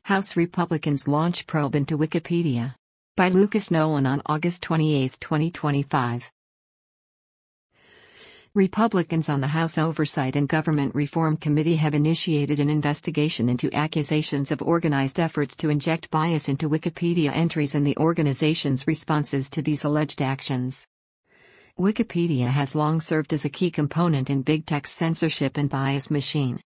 House Republicans launch probe into Wikipedia. By Lucas Nolan on August 28, 2025. Republicans on the House Oversight and Government Reform Committee have initiated an investigation into accusations of organized efforts to inject bias into Wikipedia entries and the organization's responses to these alleged actions. Wikipedia has long served as a key component in big tech's censorship and bias machine.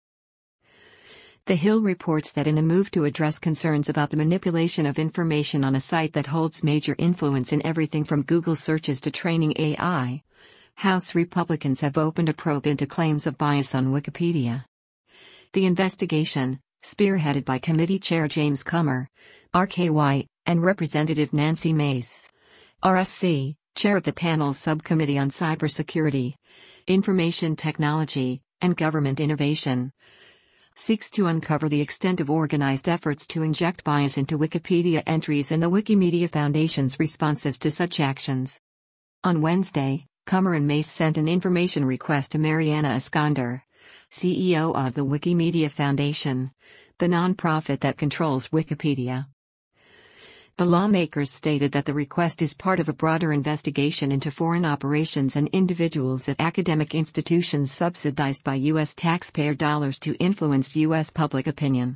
The Hill reports that in a move to address concerns about the manipulation of information on a site that holds major influence in everything from Google searches to training AI, House Republicans have opened a probe into claims of bias on Wikipedia. The investigation, spearheaded by Committee Chair James Comer, R.K. White, and Representative Nancy Mace, RSC, Chair of the panel Subcommittee on Cybersecurity, Information Technology, and Government Innovation, seeks to uncover the extent of organized efforts to inject bias into Wikipedia entries and the Wikimedia Foundation's responses to such actions. On Wednesday, Comer and Mace sent an information request to Mariana Iskander, CEO of the Wikimedia Foundation, the nonprofit that controls Wikipedia. The lawmakers stated that the request is part of a broader investigation into foreign operations and individuals at academic institutions subsidized by U.S. taxpayer dollars to influence U.S. public opinion.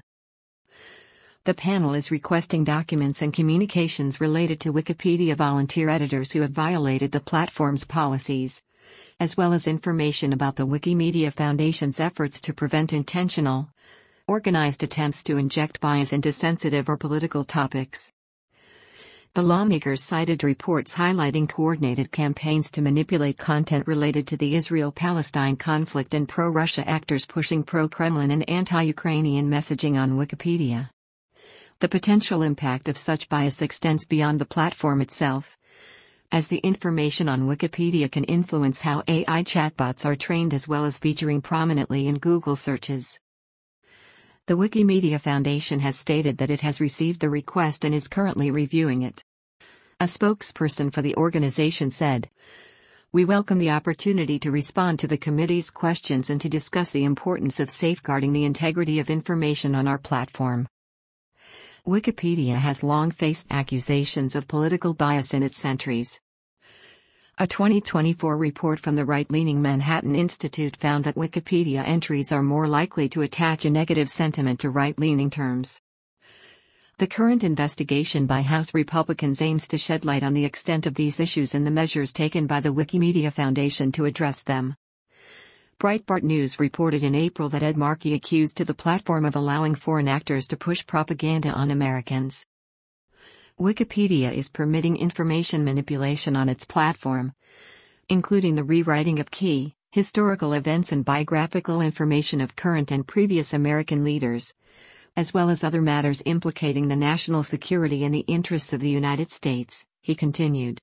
The panel is requesting documents and communications related to Wikipedia volunteer editors who have violated the platform's policies, as well as information about the Wikimedia Foundation's efforts to prevent intentional, organized attempts to inject bias into sensitive or political topics. The lawmakers cited reports highlighting coordinated campaigns to manipulate content related to the Israel-Palestine conflict and pro-Russia actors pushing pro-Kremlin and anti-Ukrainian messaging on Wikipedia. The potential impact of such bias extends beyond the platform itself, as the information on Wikipedia can influence how AI chatbots are trained as well as featuring prominently in Google searches. The Wikimedia Foundation has stated that it has received the request and is currently reviewing it. A spokesperson for the organization said, "We welcome the opportunity to respond to the committee's questions and to discuss the importance of safeguarding the integrity of information on our platform." Wikipedia has long faced accusations of political bias in its entries. A 2024 report from the right-leaning Manhattan Institute found that Wikipedia entries are more likely to attach a negative sentiment to right-leaning terms. The current investigation by House Republicans aims to shed light on the extent of these issues and the measures taken by the Wikimedia Foundation to address them. Breitbart News reported in April that Ed Markey accused the platform of allowing foreign actors to push propaganda on Americans. Wikipedia is permitting information manipulation on its platform, including the rewriting of key, historical events and biographical information of current and previous American leaders, as well as other matters implicating the national security and the interests of the United States, he continued.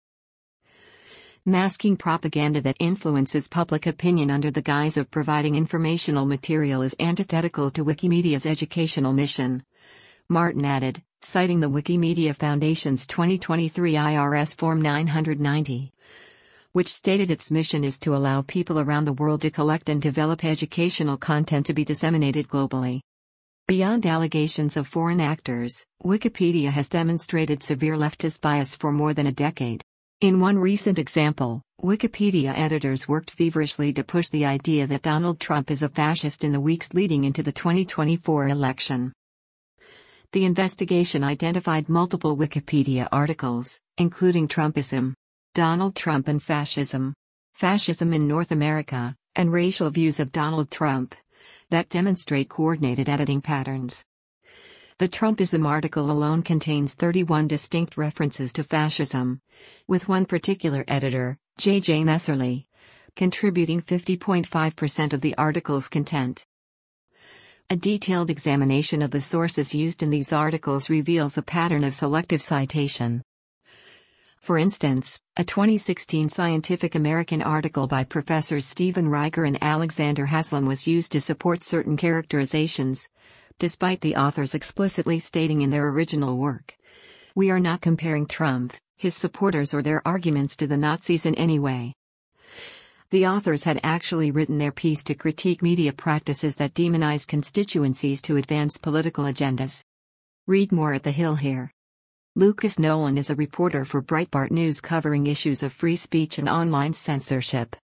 Masking propaganda that influences public opinion under the guise of providing informational material is antithetical to Wikimedia's educational mission, Martin added, citing the Wikimedia Foundation's 2023 IRS Form 990, which stated its mission is to allow people around the world to collect and develop educational content to be disseminated globally. Beyond allegations of foreign actors, Wikipedia has demonstrated severe leftist bias for more than a decade. In one recent example, Wikipedia editors worked feverishly to push the idea that Donald Trump is a fascist in the weeks leading into the 2024 election. The investigation identified multiple Wikipedia articles, including Trumpism, Donald Trump and Fascism, Fascism in North America, and Racial Views of Donald Trump, that demonstrate coordinated editing patterns. The Trumpism article alone contains 31 distinct references to fascism, with one particular editor, J.J. Messerly, contributing 50.5% of the article's content. A detailed examination of the sources used in these articles reveals a pattern of selective citation. For instance, a 2016 Scientific American article by Professors Stephen Riger and Alexander Haslam was used to support certain characterizations, despite the authors explicitly stating in their original work, "We are not comparing Trump, his supporters or their arguments to the Nazis in any way." The authors had actually written their piece to critique media practices that demonize constituencies to advance political agendas. Read more at The Hill here. Lucas Nolan is a reporter for Breitbart News covering issues of free speech and online censorship.